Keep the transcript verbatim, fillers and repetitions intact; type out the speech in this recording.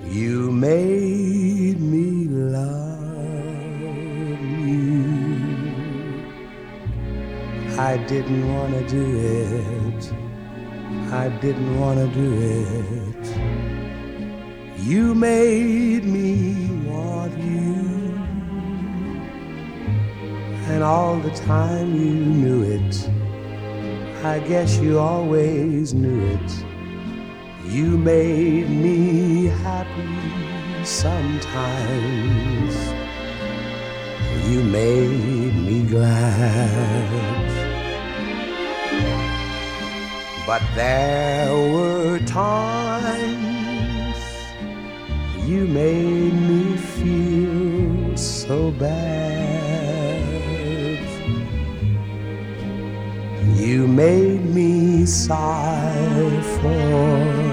You made me love you. I didn't want to do it. I didn't want to do it. You made me want you. And all the time you knew it. I guess you always knew it. You made me happy sometimes. You made me glad. But there were times you made me feel so bad. You made me sigh for